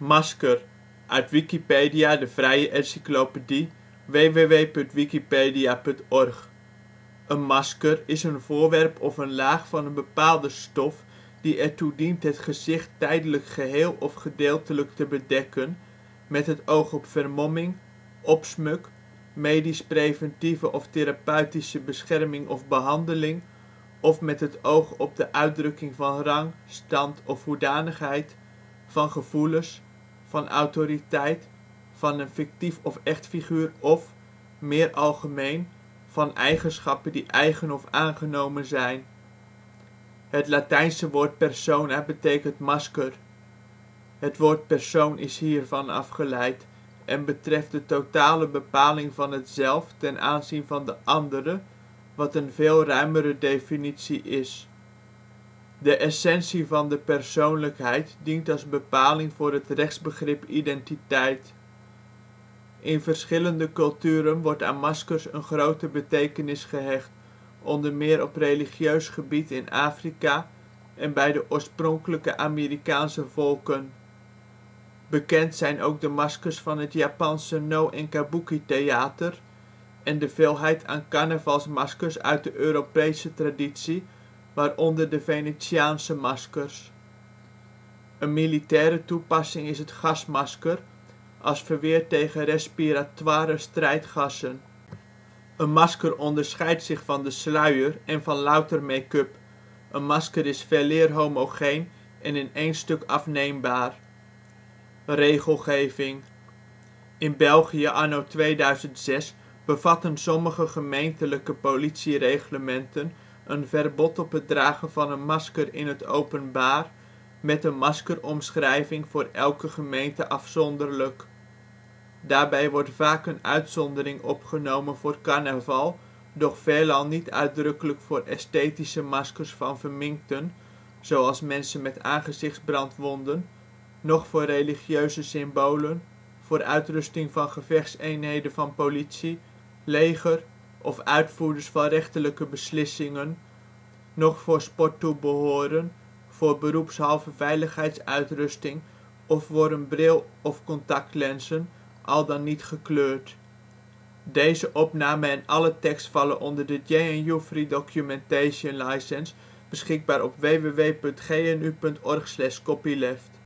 Masker, uit Wikipedia, de vrije encyclopedie. www.wikipedia.org. Een masker is een voorwerp of een laag van een bepaalde stof die ertoe dient het gezicht tijdelijk geheel of gedeeltelijk te bedekken, met het oog op vermomming, opsmuk, medisch-preventieve of therapeutische bescherming of behandeling, of met het oog op de uitdrukking van rang, stand of hoedanigheid, van gevoelens, van autoriteit, van een fictief of echt figuur of, meer algemeen, van eigenschappen die eigen of aangenomen zijn. Het Latijnse woord persona betekent masker. Het woord persoon is hiervan afgeleid, en betreft de totale bepaling van het zelf ten aanzien van de andere, wat een veel ruimere definitie is. De essentie van de persoonlijkheid dient als bepaling voor het rechtsbegrip identiteit. In verschillende culturen wordt aan maskers een grote betekenis gehecht, onder meer op religieus gebied in Afrika en bij de oorspronkelijke Amerikaanse volken. Bekend zijn ook de maskers van het Japanse no en kabuki theater en de veelheid aan carnavalsmaskers uit de Europese traditie, waaronder de Venetiaanse maskers. Een militaire toepassing is het gasmasker, als verweer tegen respiratoire strijdgassen. Een masker onderscheidt zich van de sluier en van louter make-up. Een masker is veeleer homogeen en in één stuk afneembaar. Regelgeving. In België anno 2006 bevatten sommige gemeentelijke politiereglementen een verbod op het dragen van een masker in het openbaar, met een maskeromschrijving voor elke gemeente afzonderlijk. Daarbij wordt vaak een uitzondering opgenomen voor carnaval, doch veelal niet uitdrukkelijk voor esthetische maskers van verminkten, zoals mensen met gezichtsbrandwonden, noch voor religieuze symbolen, voor uitrusting van gevechtseenheden van politie, leger of uitvoerders van rechterlijke beslissingen, noch voor sporttoebehoren, voor beroepshalve veiligheidsuitrusting of voor een bril of contactlenzen, al dan niet gekleurd. Deze opname en alle tekst vallen onder de JNU Free Documentation License, beschikbaar op www.gnu.org/copyleft